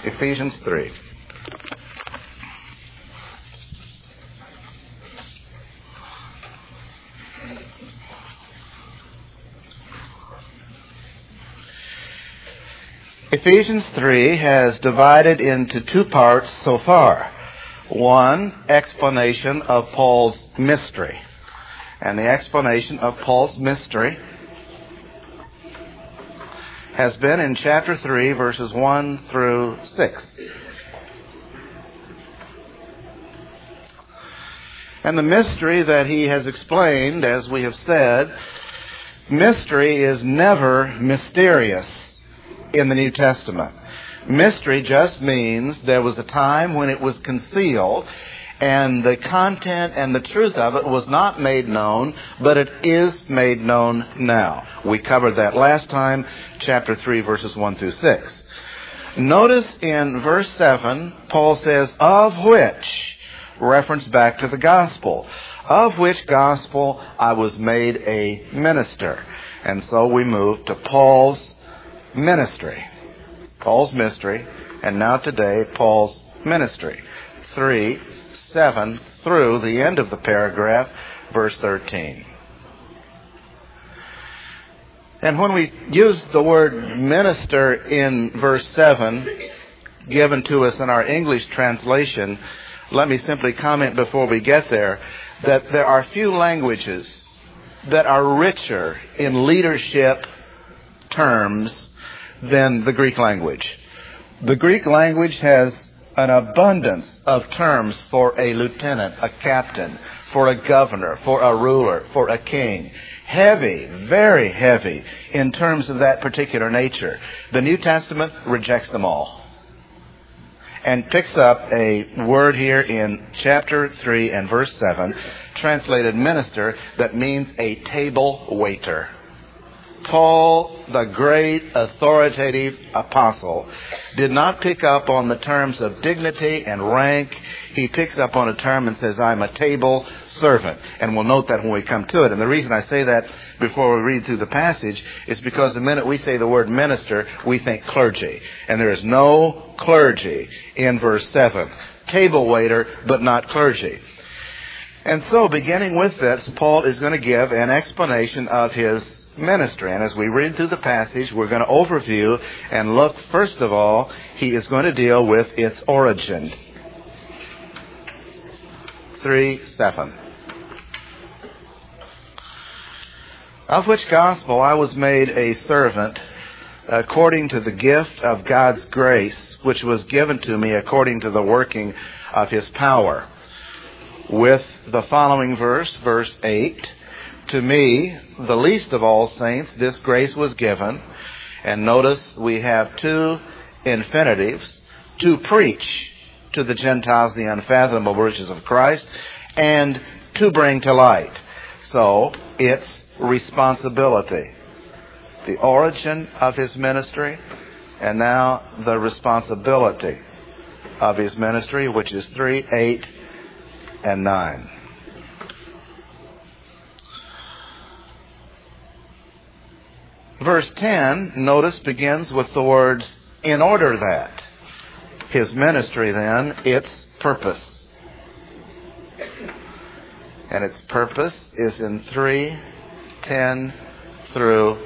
Ephesians 3. Ephesians 3 has divided into two parts so far. One, explanation of Paul's mystery. And the explanation of Paul's mystery has been in chapter 3, verses 1 through 6. And the mystery that he has explained, as we have said, mystery is never mysterious in the New Testament. Mystery just means there was a time when it was concealed and the content and the truth of it was not made known, but it is made known now. We covered that last time, chapter 3, verses 1 through 6. Notice in verse 7, Paul says, of which, reference back to the gospel, of which gospel I was made a minister. And so we move to Paul's ministry. Paul's mystery, and now today, Paul's ministry. 3, 7 through the end of the paragraph, verse 13. And when we use the word minister in verse 7, given to us in our English translation, let me simply comment before we get there, that there are few languages that are richer in leadership terms than the Greek language. The Greek language has an abundance of terms for a lieutenant, a captain, for a governor, for a ruler, for a king. Heavy, very heavy in terms of that particular nature. The New Testament rejects them all and picks up a word here in chapter 3 and verse 7, translated minister, that means a table waiter. Paul, the great authoritative apostle, did not pick up on the terms of dignity and rank. He picks up on a term and says, I'm a table servant. And we'll note that when we come to it. And the reason I say that before we read through the passage is because the minute we say the word minister, we think clergy. And there is no clergy in verse 7. Table waiter, but not clergy. And so, beginning with this, Paul is going to give an explanation of his ministry. And as we read through the passage, we're going to overview and look, first of all, he is going to deal with its origin. 3:7. Of which gospel I was made a servant according to the gift of God's grace, which was given to me according to the working of his power. With the following verse, verse 8, to me, the least of all saints, this grace was given. And notice we have two infinitives, to preach to the Gentiles the unfathomable riches of Christ, and to bring to light. So, it's responsibility. The origin of his ministry, and now the responsibility of his ministry, which is 3, 8, and 9. Verse 10, notice, begins with the words, in order that. His ministry, then, its purpose. And its purpose is in 3, 10 through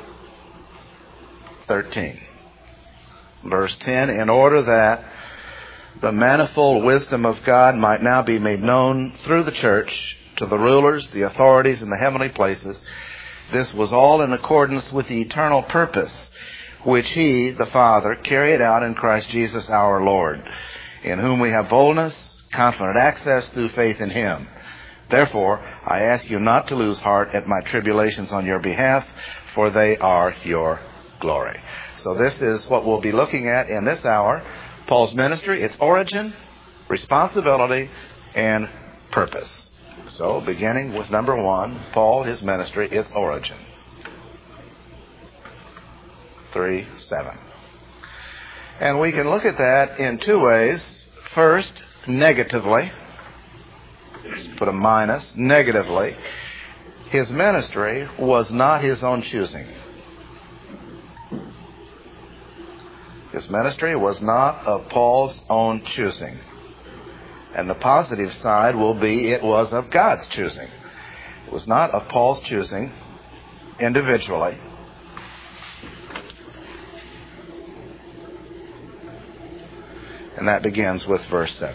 13. Verse 10, in order that the manifold wisdom of God might now be made known through the church to the rulers, the authorities in the heavenly places. This was all in accordance with the eternal purpose which He, the Father, carried out in Christ Jesus our Lord, in whom we have boldness, confident access through faith in Him. Therefore, I ask you not to lose heart at my tribulations on your behalf, for they are your glory. So this is what we'll be looking at in this hour. Paul's ministry, its origin, responsibility, and purpose. So, beginning with number 1, Paul, his ministry, its origin. 3:7. And we can look at that in two ways. First, negatively. Let's put a minus. Negatively. His ministry was not his own choosing. His ministry was not of Paul's own choosing. And the positive side will be it was of God's choosing. It was not of Paul's choosing individually. And that begins with verse 7.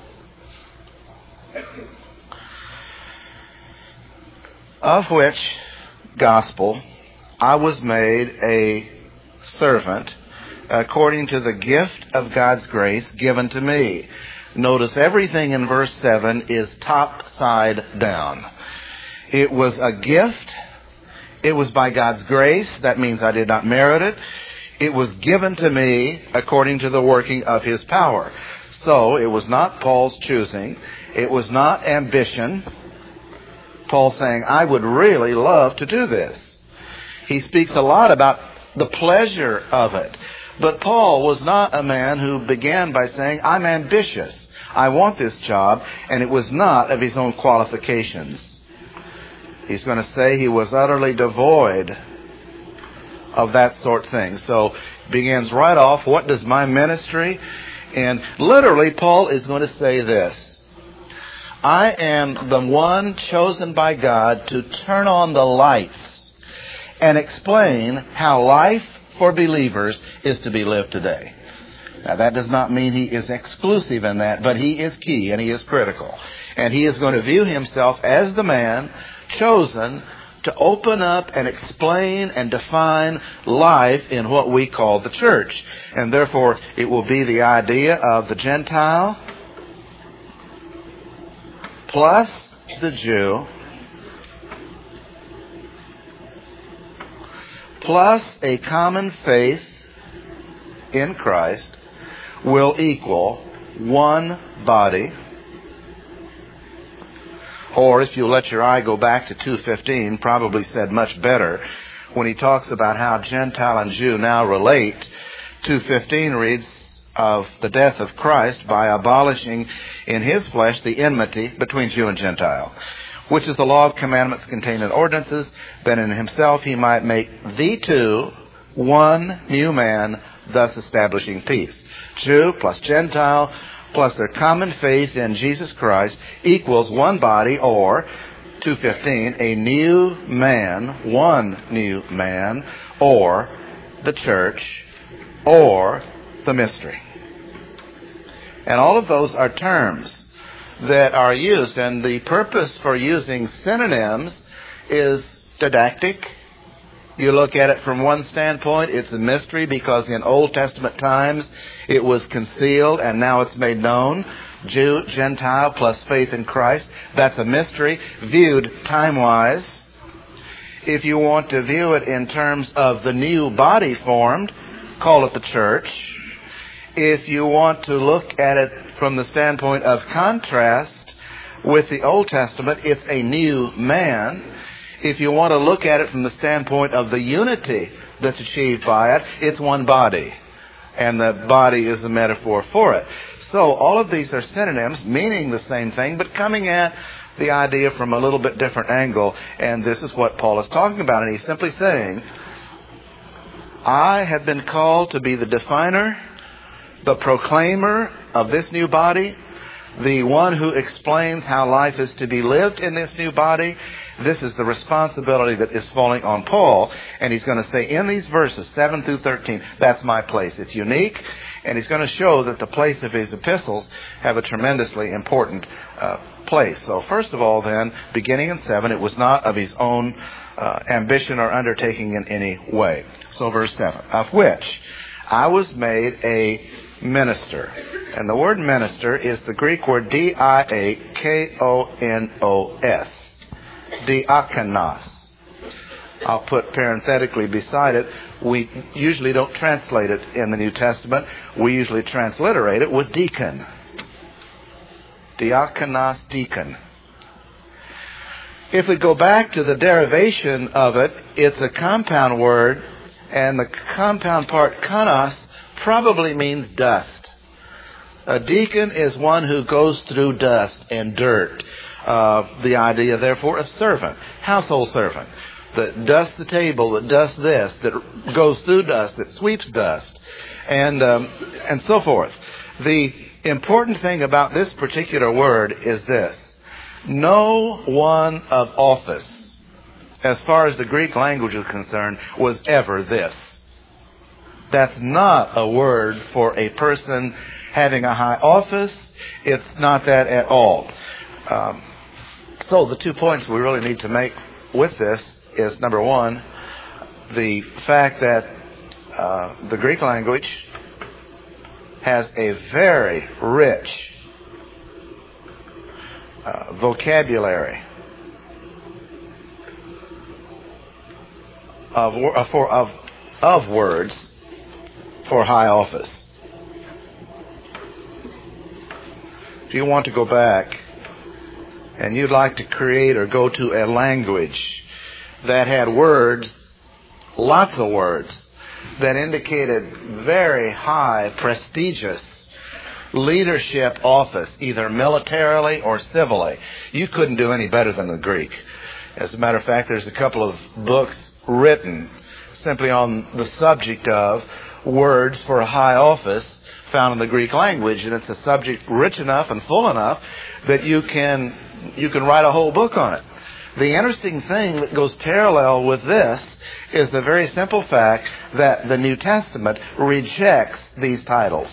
Of which gospel I was made a servant according to the gift of God's grace given to me. Notice everything in verse 7 is top side down. It was a gift. It was by God's grace. That means I did not merit it. It was given to me according to the working of His power. So it was not Paul's choosing. It was not ambition. Paul saying, I would really love to do this. He speaks a lot about the pleasure of it. But Paul was not a man who began by saying, I'm ambitious. I want this job. And it was not of his own qualifications. He's going to say he was utterly devoid of that sort of thing. So begins right off, what does my ministry? And literally Paul is going to say this. I am the one chosen by God to turn on the lights and explain how life for believers is to be lived today. Now that does not mean he is exclusive in that, but he is key and he is critical. And he is going to view himself as the man chosen to open up and explain and define life in what we call the church. And therefore, it will be the idea of the Gentile plus the Jew plus a common faith in Christ will equal one body. Or if you let your eye go back to 2:15, probably said much better, when he talks about how Gentile and Jew now relate. 2:15 reads of the death of Christ by abolishing in His flesh the enmity between Jew and Gentile, which is the law of commandments contained in ordinances, that in Himself He might make the two one new man, thus establishing peace. Jew plus Gentile plus their common faith in Jesus Christ equals one body, or 2:15, a new man, one new man, or the church, or the mystery. And all of those are terms that are used, and the purpose for using synonyms is didactic. You look at it from one standpoint, it's a mystery because in Old Testament times it was concealed and now it's made known. Jew, Gentile plus faith in Christ, that's a mystery viewed time-wise. If you want to view it in terms of the new body formed, call it the church. If you want to look at it from the standpoint of contrast with the Old Testament, it's a new man. If you want to look at it from the standpoint of the unity that's achieved by it, it's one body. And the body is the metaphor for it. So all of these are synonyms, meaning the same thing, but coming at the idea from a little bit different angle. And this is what Paul is talking about. And he's simply saying, I have been called to be the definer, the proclaimer of this new body, the one who explains how life is to be lived in this new body. This is the responsibility that is falling on Paul. And he's going to say in these verses, 7 through 13, that's my place. It's unique. And he's going to show that the place of his epistles have a tremendously important place. So first of all then, beginning in 7, it was not of his own ambition or undertaking in any way. So verse 7, of which I was made a minister. And the word minister is the Greek word diakonos. Diakonos. I'll put parenthetically beside it, we usually don't translate it in the New Testament. We usually transliterate it with deacon. Diakonos, deacon. If we go back to the derivation of it, it's a compound word, and the compound part, konos, probably means dust. A deacon is one who goes through dust and dirt. The idea, therefore, of servant, household servant. that dusts the table, that does this, that goes through dust, that sweeps dust, and so forth. The important thing about this particular word is this. No one of office, as far as the Greek language is concerned, was ever this. That's not a word for a person having a high office. It's not that at all. So the 2 points we really need to make with this is, number one, the fact that the Greek language has a very rich vocabulary of words for high office. If you want to go back and you'd like to create or go to a language that had words, lots of words, that indicated very high, prestigious leadership office, either militarily or civilly, you couldn't do any better than the Greek. As a matter of fact, there's a couple of books written simply on the subject of words for a high office found in the Greek language, and it's a subject rich enough and full enough that you can write a whole book on it. The interesting thing that goes parallel with this is the very simple fact that the New Testament rejects these titles.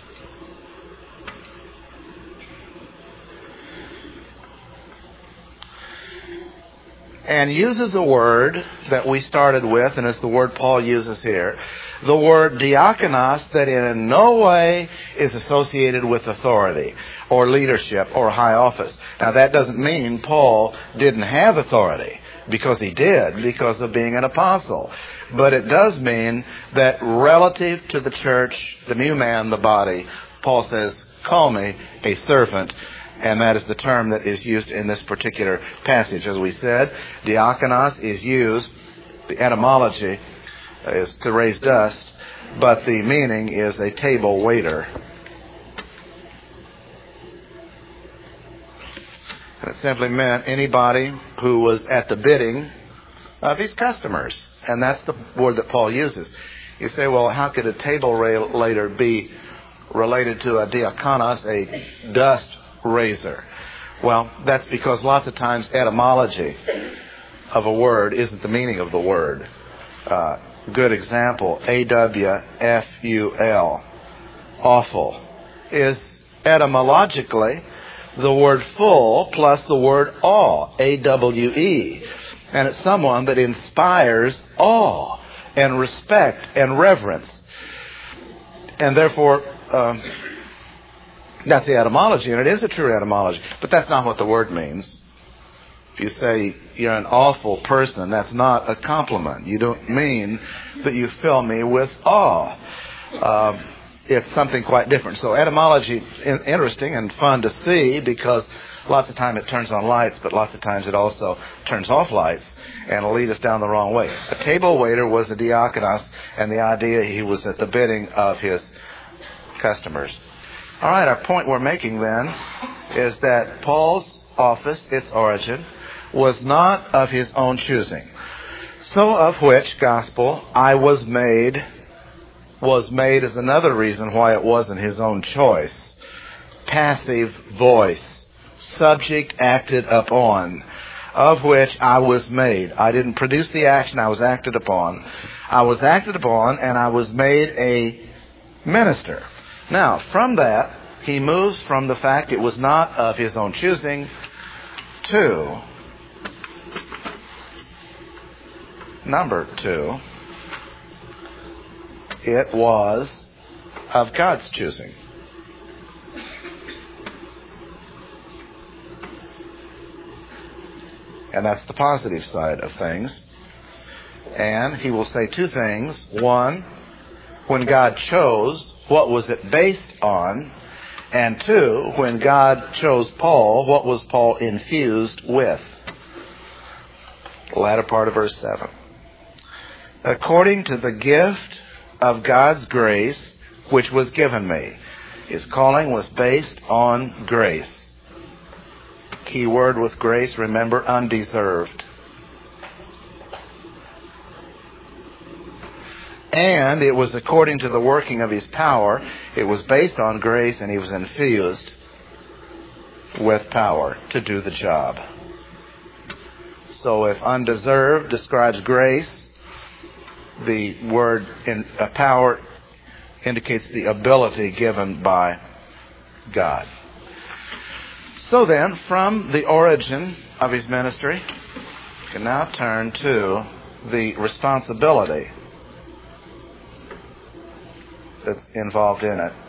And uses a word that we started with, and it's the word Paul uses here, the word diakonos, that in no way is associated with authority or leadership or high office. Now that doesn't mean Paul didn't have authority, because he did, because of being an apostle. But it does mean that relative to the church, the new man, the body, Paul says, call me a servant. And that is the term that is used in this particular passage. As we said, diakonos is used, the etymology is to raise dust, but the meaning is a table waiter. And it simply meant anybody who was at the bidding of his customers. And that's the word that Paul uses. You say, well, how could a table waiter be related to a diakonos, a dust raiser? Well, that's because lots of times etymology of a word isn't the meaning of the word. Good example, A-W-F-U-L, awful, is etymologically the word full plus the word awe, A-W-E. And it's someone that inspires awe and respect and reverence. And therefore, that's the etymology, and it is a true etymology. But that's not what the word means. If you say you're an awful person, that's not a compliment. You don't mean that you fill me with awe. It's something quite different. So etymology is interesting and fun to see, because lots of time it turns on lights, but lots of times it also turns off lights and will lead us down the wrong way. A table waiter was a diakonos, and the idea he was at the bidding of his customers. All right, our point we're making then is that Paul's office, its origin, was not of his own choosing. So of which gospel I was made as another reason why it wasn't his own choice. Passive voice, subject acted upon, of which I was made. I didn't produce the action, I was acted upon. I was acted upon, and I was made a minister. Now, from that, he moves from the fact it was not of his own choosing to number 2, it was of God's choosing. And that's the positive side of things. And he will say 2 things. One, when God chose, what was it based on? And 2, when God chose Paul, what was Paul infused with? The latter part of verse 7. According to the gift of God's grace, which was given me. His calling was based on grace. Key word with grace, remember, undeserved. And it was according to the working of His power. It was based on grace, and He was infused with power to do the job. So if undeserved describes grace, the word power indicates the ability given by God. So then, from the origin of His ministry, we can now turn to the responsibility that's involved in it.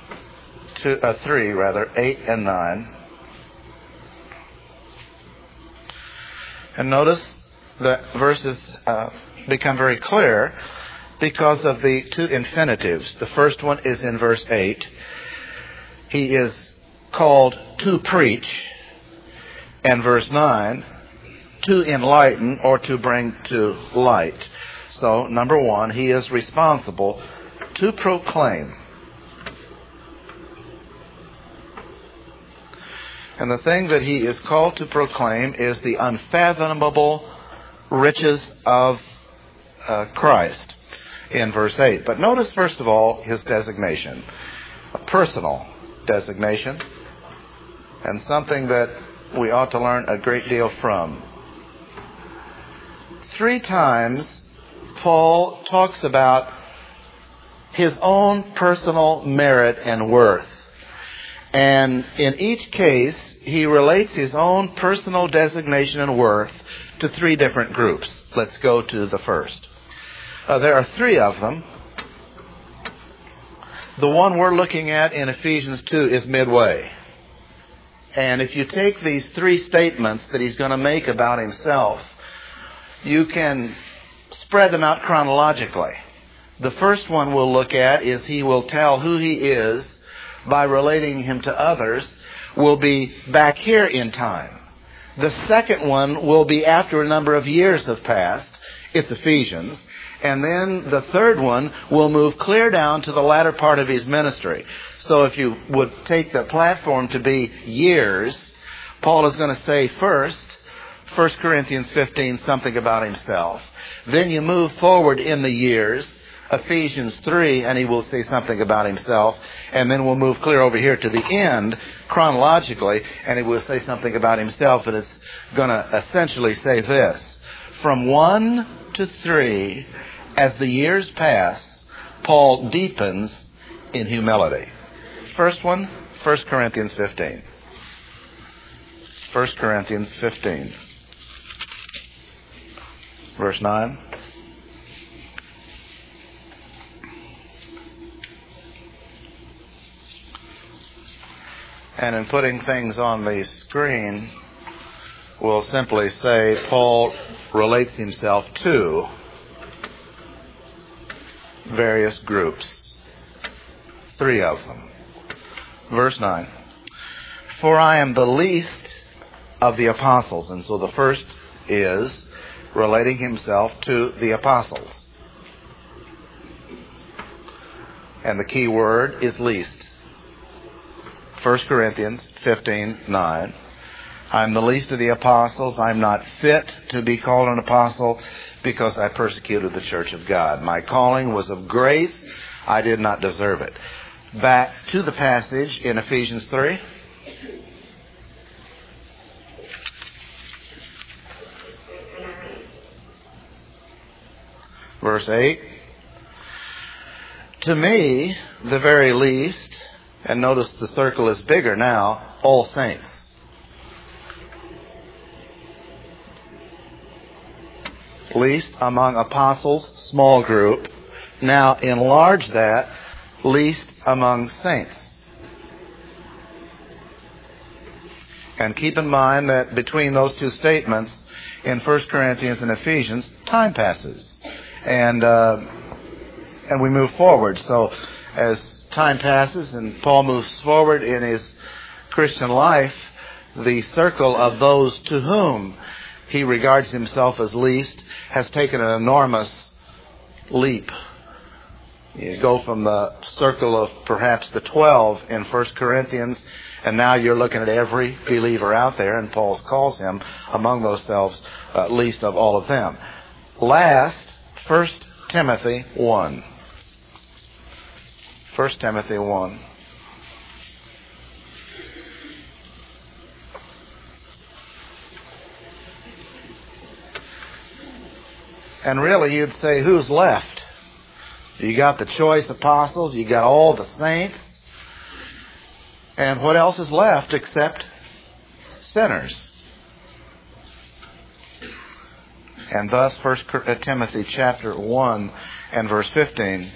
8 and 9. And notice that verses become very clear because of the two infinitives. The first one is in verse 8. He is called to preach. And verse 9, to enlighten or to bring to light. So, number one, He is responsible to proclaim. And the thing that He is called to proclaim is the unfathomable riches of Christ in verse 8. But notice, first of all, His designation. A personal designation, and something that we ought to learn a great deal from. 3 times, Paul talks about his own personal merit and worth. And in each case, he relates his own personal designation and worth to 3 different groups. Let's go to the first. There are 3 of them. The one we're looking at in Ephesians 2 is midway. And if you take these 3 statements that he's going to make about himself, you can spread them out chronologically. The first one we'll look at is he will tell who he is by relating him to others, will be back here in time. The second one will be after a number of years have passed. It's Ephesians. And then the third one will move clear down to the latter part of his ministry. So if you would take the platform to be years, Paul is going to say first, 1 Corinthians 15, something about himself. Then you move forward in the years, Ephesians 3, and he will say something about himself. And then we'll move clear over here to the end, chronologically, and he will say something about himself. And it's going to essentially say this. From 1 to 3, as the years pass, Paul deepens in humility. First one, 1 Corinthians 15. 1 Corinthians 15. Verse 9. And in putting things on the screen, we'll simply say Paul relates himself to various groups. 3 of them. Verse 9. For I am the least of the apostles. And so the first is relating himself to the apostles. And the key word is least. 1 Corinthians 15:9. I'm the least of the apostles. I'm not fit to be called an apostle because I persecuted the church of God. My calling was of grace. I did not deserve it. Back to the passage in Ephesians 3. Verse 8. To me, the very least, and notice the circle is bigger now, all saints. Least among apostles, small group. Now enlarge that, least among saints. And keep in mind that between those 2 statements, in 1 Corinthians and Ephesians, time passes. And we move forward. So as time passes and Paul moves forward in his Christian life, the circle of those to whom he regards himself as least has taken an enormous leap. You go from the circle of perhaps the 12 in 1 Corinthians, and now you're looking at every believer out there, and Paul calls him among those selves least of all of them. Last, 1 Timothy 1. 1 Timothy 1. And really you'd say, who's left? You got the choice apostles, you got all the saints, and what else is left except sinners? And thus 1 Timothy chapter 1 and verse 15.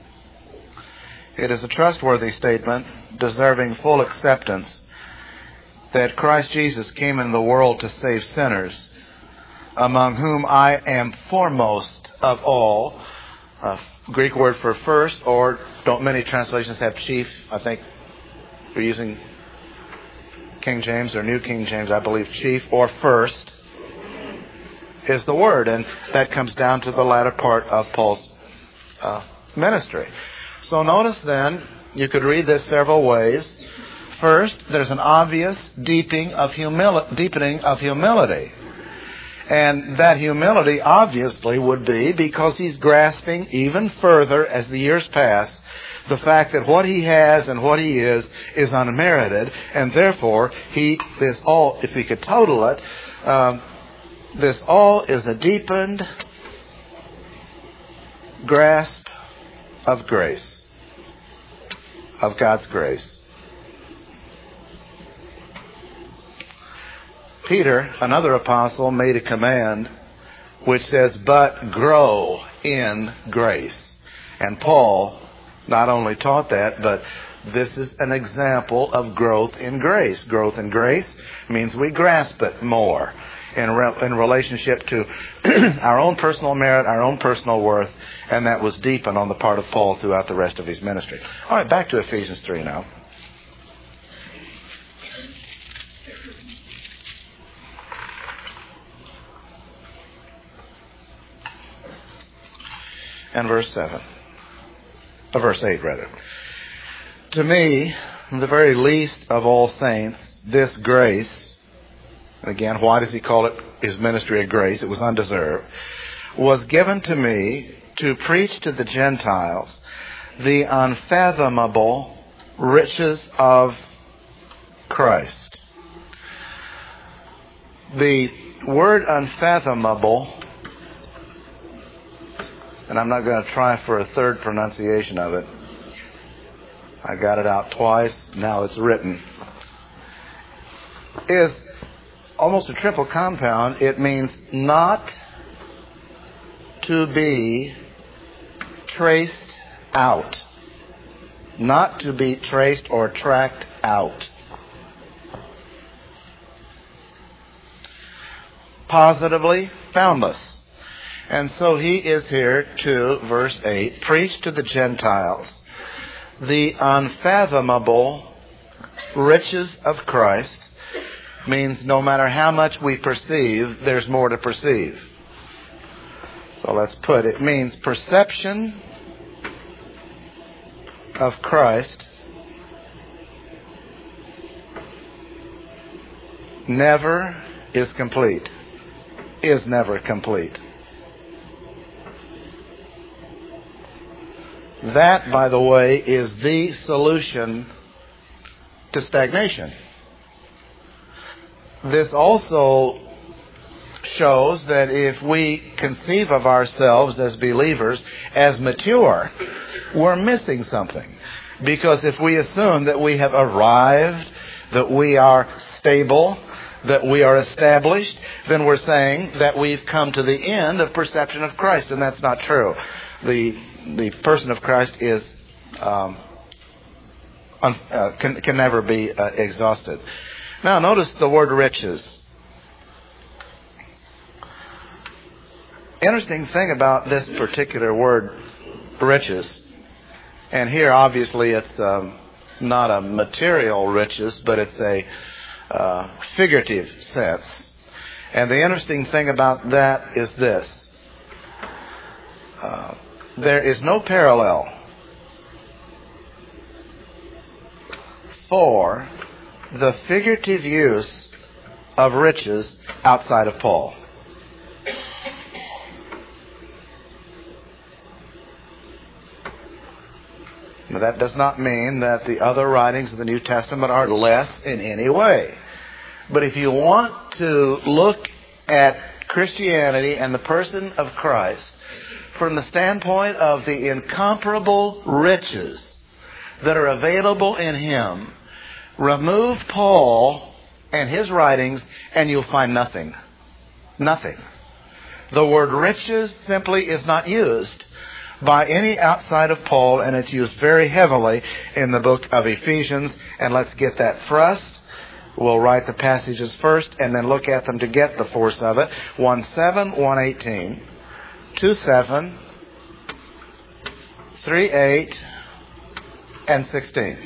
It is a trustworthy statement, deserving full acceptance, that Christ Jesus came into the world to save sinners, among whom I am foremost of all. Greek word for first, or don't many translations have chief? I think we're using King James or New King James, I believe chief or first is the word. And that comes down to the latter part of Paul's ministry. So notice then, you could read this several ways. First, there's an obvious deepening of humility. And that humility obviously would be because he's grasping even further as the years pass the fact that what he has and what he is unmerited, and therefore this all, if we could total it, this all is a deepened grasp of grace, of God's grace. Peter, another apostle, made a command which says, but grow in grace. And Paul not only taught that, but this is an example of growth in grace. Growth in grace means we grasp it more in relationship to our own personal merit, our own personal worth, and that was deepened on the part of Paul throughout the rest of his ministry. All right, back to Ephesians 3 now. And verse 8 rather. To me, the very least of all saints, this grace, again, why does he call it his ministry of grace? It was undeserved, was given to me to preach to the Gentiles the unfathomable riches of Christ. The word unfathomable, and I'm not going to try for a third pronunciation of it. I got it out twice. Now it's written. Is almost a triple compound. It means not to be traced out. Not to be traced or tracked out. Positively foundless. And so he is here to, verse 8, preach to the Gentiles the unfathomable riches of Christ. Means no matter how much we perceive, there's more to perceive. So let's put it means perception of Christ never is complete. Is never complete. That, by the way, is the solution to stagnation. This also shows that if we conceive of ourselves as believers as mature, we're missing something. Because if we assume that we have arrived, that we are stable, that we are established, then we're saying that we've come to the end of perception of Christ, and that's not true. The person of Christ is can never be exhausted. Now, notice the word riches. Interesting thing about this particular word, riches, and here obviously it's not a material riches, but it's a figurative sense. And the interesting thing about that is this. There is no parallel for the figurative use of riches outside of Paul. That does not mean that the other writings of the New Testament are less in any way. But if you want to look at Christianity and the person of Christ from the standpoint of the incomparable riches that are available in Him, remove Paul and his writings and you'll find nothing. Nothing. The word riches simply is not used by any outside of Paul, and it's used very heavily in the book of Ephesians. And let's get that thrust. We'll write the passages first and then look at them to get the force of it. 1:7, 1:18, 2:7, 3:8, and 16.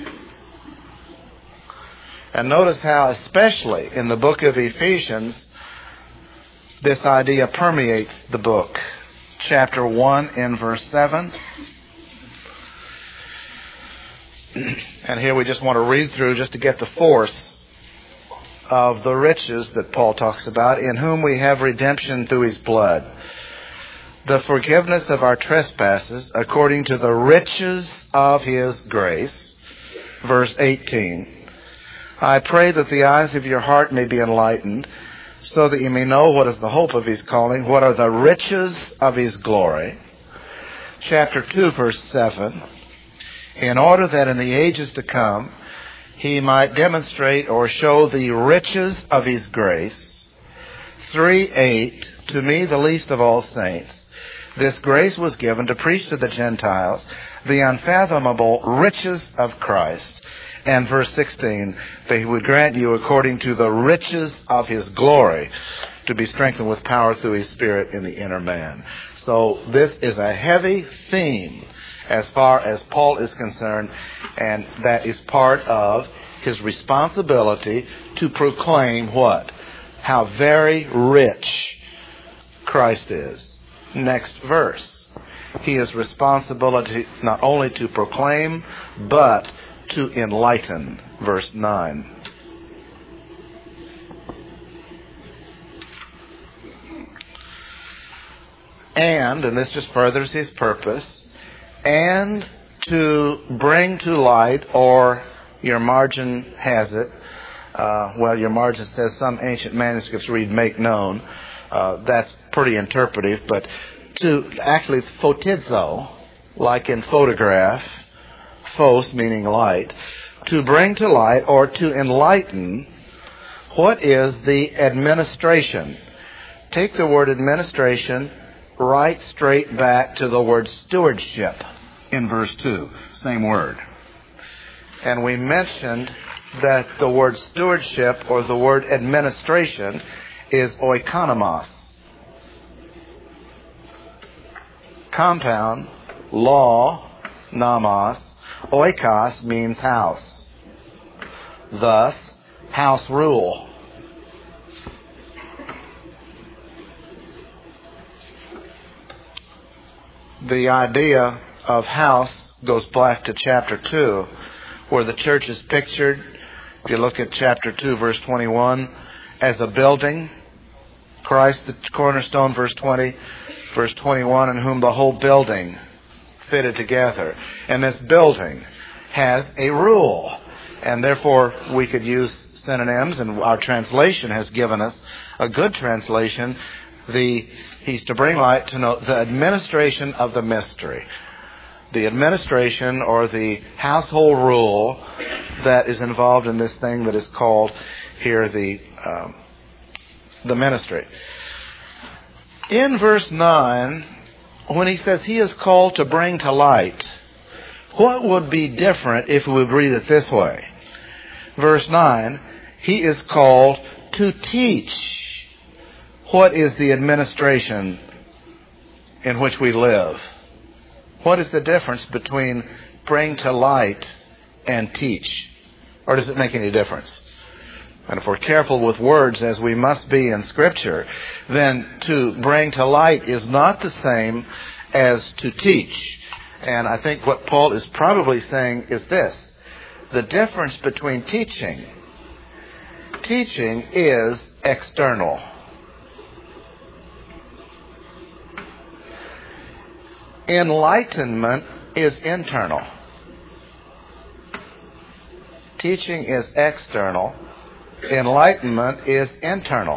And notice how, especially in the book of Ephesians, this idea permeates the book. Chapter 1 in verse 7. And here we just want to read through just to get the force of the riches that Paul talks about, in whom we have redemption through His blood, the forgiveness of our trespasses according to the riches of His grace. Verse 18. I pray that the eyes of your heart may be enlightened, so that you may know what is the hope of His calling, what are the riches of His glory. Chapter 2, verse 7. In order that in the ages to come He might demonstrate or show the riches of His grace. 3:8. To me, the least of all saints, this grace was given to preach to the Gentiles the unfathomable riches of Christ. And verse 16, that He would grant you according to the riches of His glory to be strengthened with power through His Spirit in the inner man. So this is a heavy theme as far as Paul is concerned, and that is part of his responsibility to proclaim what? How very rich Christ is. Next verse. He has responsibility not only to proclaim, but to enlighten. Verse 9. And this just furthers his purpose, and to bring to light, or your margin has it, your margin says some ancient manuscripts read make known. That's pretty interpretive, but to actually photizo, like in photograph, phos meaning light, to bring to light or to enlighten what is the administration. Take the word administration right straight back to the word stewardship in verse 2. Same word. And we mentioned that the word stewardship or the word administration is oikonomos. Compound, law, nomos. Oikos means house. Thus, house rule. The idea of house goes back to chapter 2, where the church is pictured, if you look at chapter 2, verse 21, as a building. Christ, the cornerstone, verse 20, verse 21, in whom the whole building fitted together. And this building has a rule. And therefore, we could use synonyms, and our translation has given us a good translation. He's to bring light to know the administration of the mystery. The administration or the household rule that is involved in this thing that is called here the ministry. In verse 9, when he says he is called to bring to light, what would be different if we would read it this way? Verse 9, he is called to teach. What is the administration in which we live? What is the difference between bring to light and teach? Or does it make any difference? And if we're careful with words, as we must be in Scripture, then to bring to light is not the same as to teach. And I think what Paul is probably saying is this. The difference between teaching is external. Enlightenment is internal. teaching is external. Enlightenment is internal.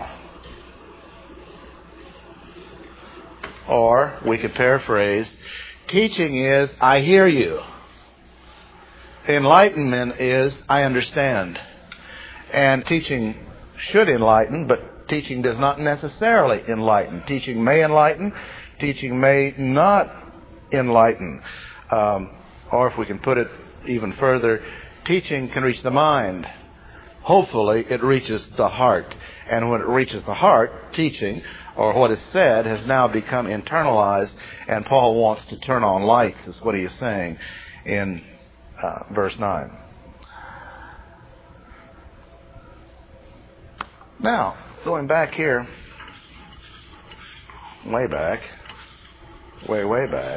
Or, we could paraphrase, teaching is, I hear you. Enlightenment is, I understand. And teaching should enlighten, but teaching does not necessarily enlighten. Teaching may enlighten, teaching may not enlighten. Or if we can put it even further, teaching can reach the mind. Hopefully, it reaches the heart. And when it reaches the heart, teaching, or what is said, has now become internalized, and Paul wants to turn on lights, is what he is saying in verse 9. Now, going back here, way back, way back,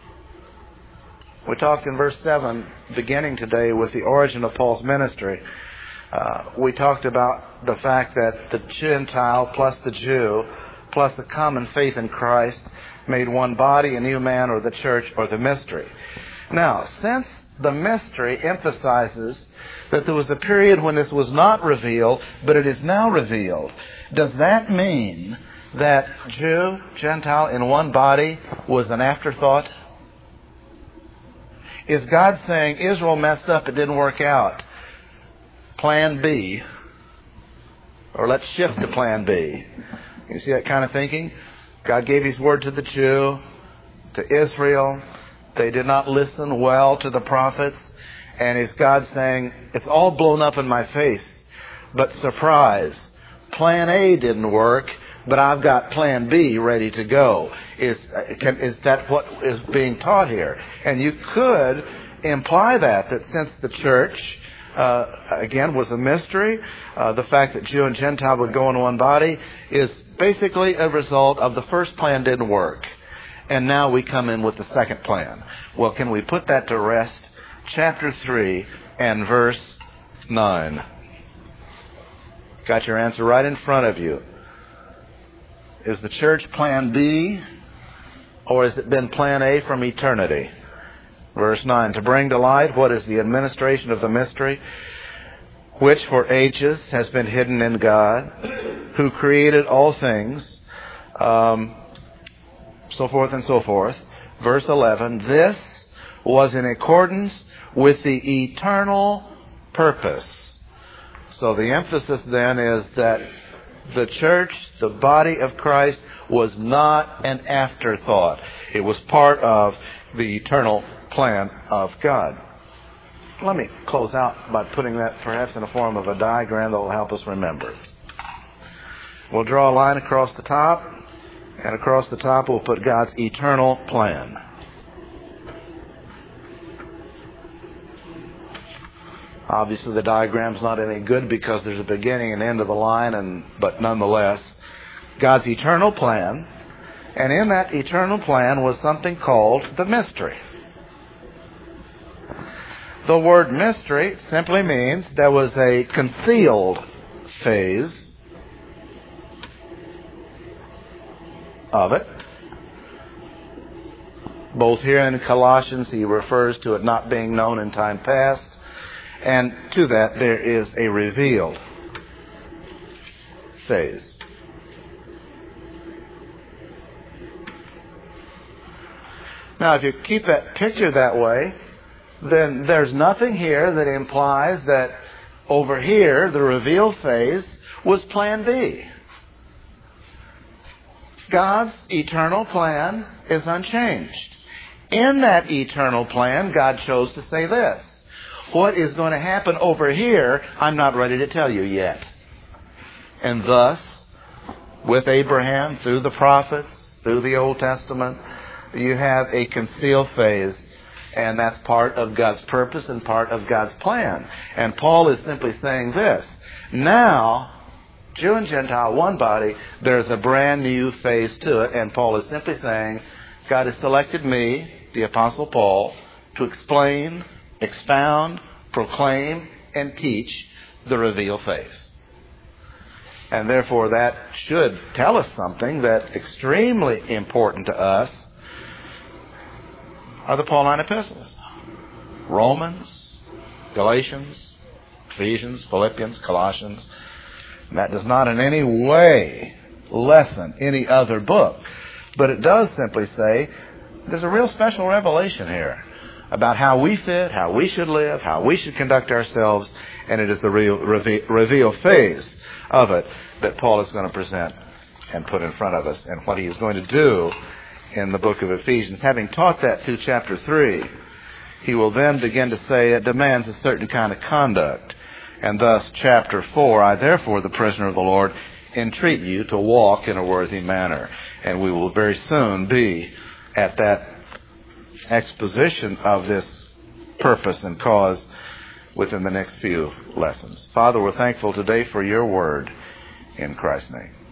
we talked in verse 7, beginning today with the origin of Paul's ministry. We talked about the fact that the Gentile plus the Jew plus the common faith in Christ made one body, a new man, or the church, or the mystery. Now, since the mystery emphasizes that there was a period when this was not revealed, but it is now revealed, does that mean that Jew, Gentile in one body was an afterthought? Is God saying, Israel messed up, it didn't work out, plan B, or let's shift to plan B? You see that kind of thinking? God gave His word to the Jew, to Israel. They did not listen well to the prophets. And is God saying, it's all blown up in my face, but surprise, plan A didn't work, but I've got plan B ready to go. Is that what is being taught here? And you could imply that since the church, again, was a mystery, the fact that Jew and Gentile would go in one body is basically a result of the first plan didn't work. And now we come in with the second plan. Well, can we put that to rest? Chapter 3 and verse 9. Got your answer right in front of you. Is the church plan B, or has it been plan A from eternity? Verse 9, to bring to light what is the administration of the mystery, which for ages has been hidden in God, who created all things, so forth and so forth. Verse 11, this was in accordance with the eternal purpose. So the emphasis then is that the church, the body of Christ, was not an afterthought. It was part of the eternal plan of God. Let me close out by putting that perhaps in the form of a diagram that will help us remember. We'll draw a line across the top, and across the top we'll put God's eternal plan. Obviously the diagram's not any good because there's a beginning and end of the line, but nonetheless, God's eternal plan, and in that eternal plan was something called the mystery. The word mystery simply means there was a concealed phase of it. Both here in Colossians, he refers to it not being known in time past, and to that there is a revealed phase. Now, if you keep that picture that way, then there's nothing here that implies that over here, the revealed phase was plan B. God's eternal plan is unchanged. In that eternal plan, God chose to say this: what is going to happen over here, I'm not ready to tell you yet. And thus, with Abraham, through the prophets, through the Old Testament, you have a concealed phase, and that's part of God's purpose and part of God's plan. And Paul is simply saying this: now, Jew and Gentile, one body, there's a brand new phase to it, and Paul is simply saying, God has selected me, the Apostle Paul, to explain, expound, proclaim, and teach the revealed phase. And therefore that should tell us something that's extremely important to us are the Pauline epistles. Romans, Galatians, Ephesians, Philippians, Colossians. And that does not in any way lessen any other book. But it does simply say there's a real special revelation here about how we fit, how we should live, how we should conduct ourselves, and it is the real reveal phase of it that Paul is going to present and put in front of us, and what he is going to do in the book of Ephesians. Having taught that through chapter 3, he will then begin to say it demands a certain kind of conduct. And thus, chapter 4, I therefore, the prisoner of the Lord, entreat you to walk in a worthy manner. And we will very soon be at that exposition of this purpose and cause within the next few lessons. Father, we're thankful today for your word in Christ's name.